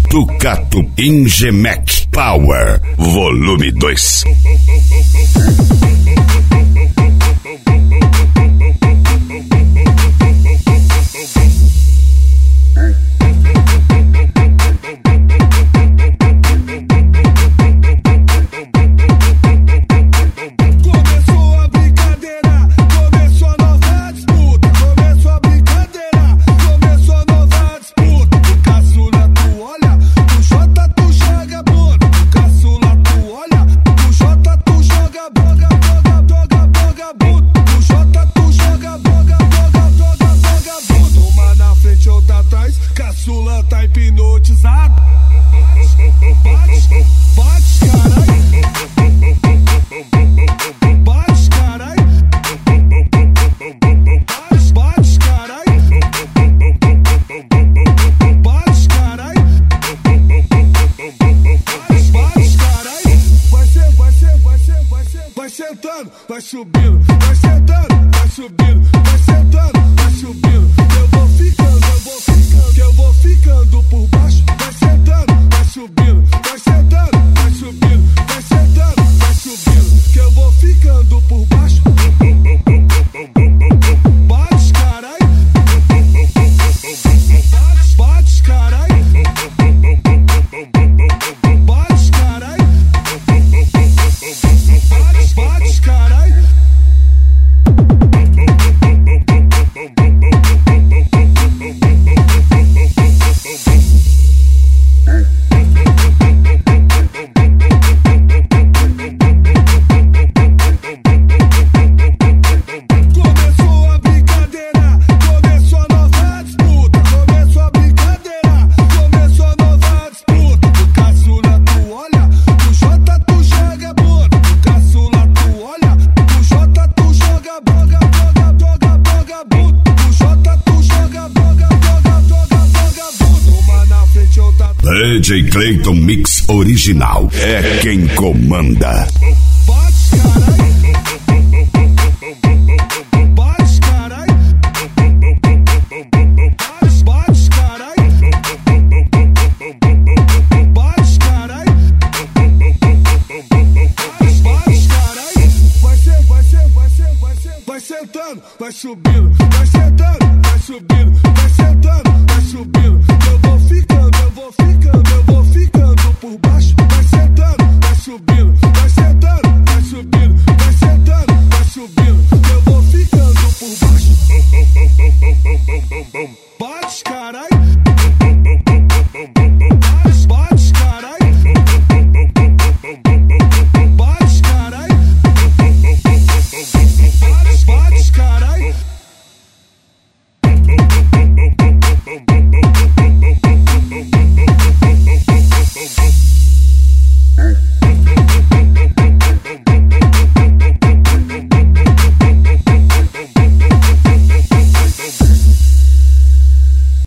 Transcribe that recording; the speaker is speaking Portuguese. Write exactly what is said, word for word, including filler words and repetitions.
Ducato Ingemec Power, volume dois. Caçula tá hipnotizado. Bate, bate, carai. Bate, carai. Bate, bate, carai. Bate, carai. Bate, carai. Vai ser, vai ser, vai ser, vai ser. Vai sentando, vai subindo. Vai sentando, vai subindo. Vai sentando, vai subindo. Eu vou ficando, eu vou ficando. Que eu vou ficando por baixo, vai sentando, vai subindo, vai sentando, vai subindo, vai sentando, vai subindo, que eu vou ficando por baixo. Bate, carai. Bate, bate, carai. Bate, carai. Bate, bate, carai. D J Clayton Mix Original é quem comanda. Bate, carai. Bate, carai. Bate, carai. Bate, carai. Bate, carai. Vai ser, vai ser, vai ser, vai ser. Vai sentando, vai subindo.